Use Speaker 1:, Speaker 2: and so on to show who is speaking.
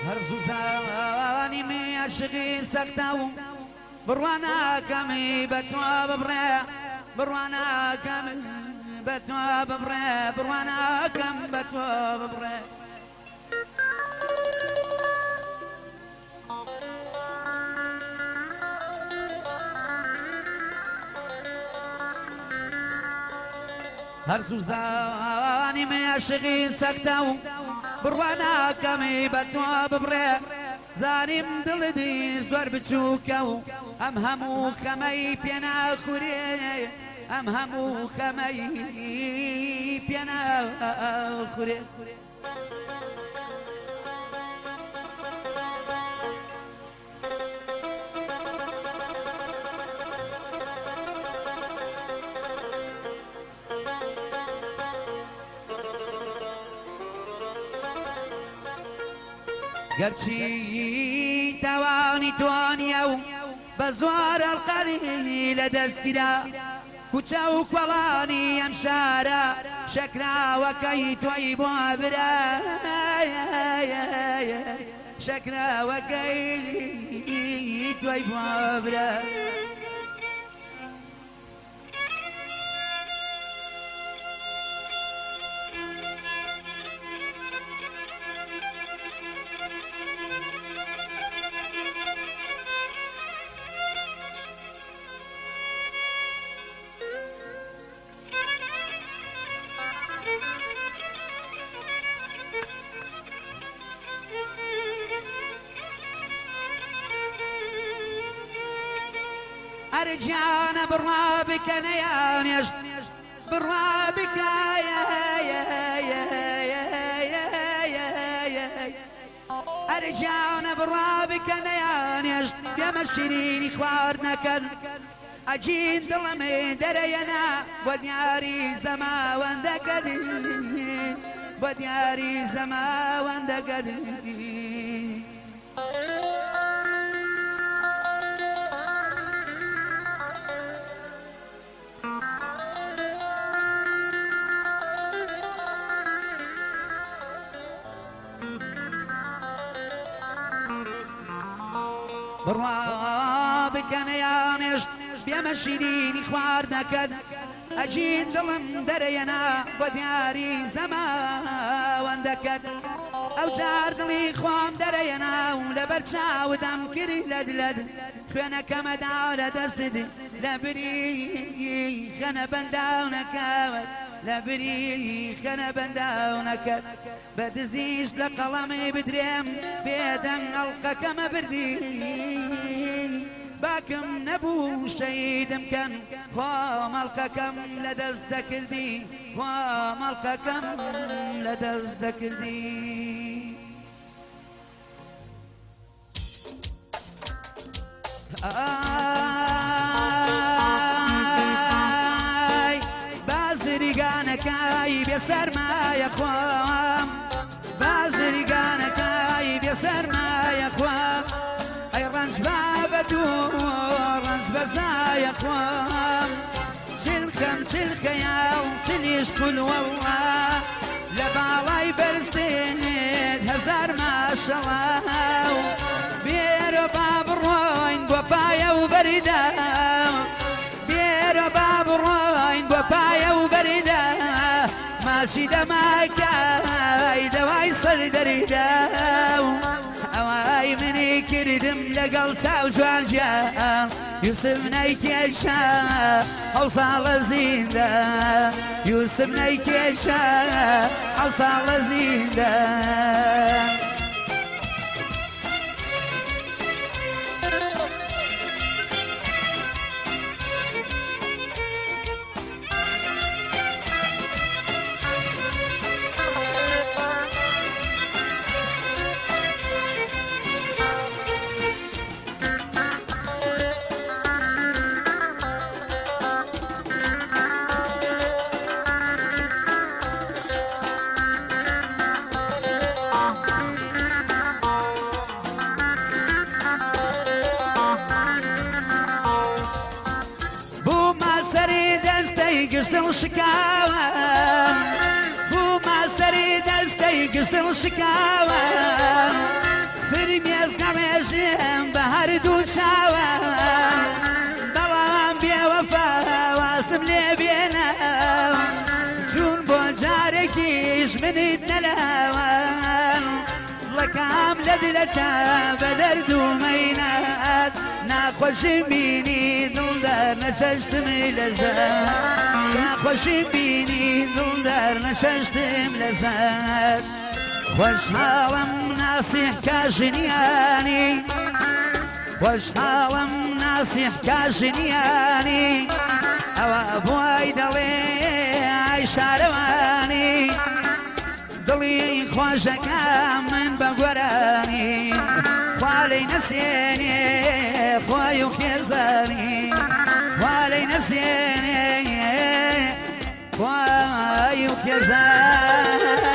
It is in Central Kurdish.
Speaker 1: هەرزوو زانی مێشقی سەختە و بڕواناکەمی بە تۆ ببڕێ بڕواناکەم بە تۆ ببڕێ بڕواناکەم بە تۆ ببڕێ هەرزوو زانی مێشقی سەختە و بڕواناکەمی بە تۆ ببڕێ زانیم دڵدی زۆر بچووکە و ئەم هەموو خەمەی پێ ناخورێ ئەم هەموو خەمەی پێ ناخورێ گەرچی تاوانی توانیە و بە زۆر ئەڵقەلی لە دەستگیرا کوچە و کۆڵانی ئەم شارە شەکراوەکەی تۆی بۆ برا شەکراوەکەی تۆی بۆ برا ئەرجانە بڕوا بکەنە یانێشت بڕوا بکایە ئەرجانە بڕوا بکەنە یانێشت پێمە شیرینی خواردنەکەن ئەجین دڵەمێ دەرەیەنا بۆ دیاری زەماوەندەکەت بۆ دیاری زەماوەندەکەت بڕوا بکەنە یانێشت بێمە شیرینی خواردنەکەت ئەجین دڵم دەرەیەنا بۆ دیاری زەماوەندەکەت ئەو جار دڵی خۆم دەرەیەنا و لەبەر چاودەم کردی لەدلەد خوێنەکەمەدا لە دەستت لە بری خەنە بەنداونەکەوت لە بری خەنە بەنداونەکەت بە دزیش لە قەڵەمی بدرێم بێدەنگ ئەڵقەکەمە بردی باکم نەبوو شەیدم کەن خۆ مەڵقەکەم لە دەست دەکردی خۆ مەڵقەکەم لە دەست دەکردی بازرگانەکەی بێسەرمایە خۆم بازرگانەکەی بێسەرمایە خۆم ئەی ڕەنج بابەت و ڕەنج بەزایە خۆم چلکەم چلکەیە و چلیش کولوەوە لە باڵای بەرزێنێت هەزار ماشەوە بێرە با بڕۆین بۆ پایە و بەریدا بێرە با بڕۆین بۆ پایە و بەریدا ماشی دەماکای دەوای سەردەریدا ئەوای منی کردم لەگەڵ چاو جوانجیان یوسف نەیکێشە ئەو ساڵە زیندە یوسف نەیکێشە ئەو ساڵە زیندە گشتڵ شکاوە بوومە سەری دەستەی گشتڵ شکاوە فرمێزگە ڕێژێم بە هەردوو چاوە بەڵام بێوەفا واسم لێ بێنە چون بۆ جارێکیش منیت نەلاوە دڵەکەم لە دلەتە بە دەردومەینات ناخۆشیم بینی دڵدار نەچەشتمی لەزەر ناخۆشیم بینی دڵدار نەچەشتم لەزەر خۆشحاڵم ناسیح کاژنیانی خۆشحاڵم ناسیح کاژنیانی ئەوە بۆی دەڵێ ئای شارەوانی دڵی خۆشەکەم من بە گۆرانی خوا لەی نەسێنێ خۆی و خێزانی خوا لەی نەسێنێ خۆی و خێزانی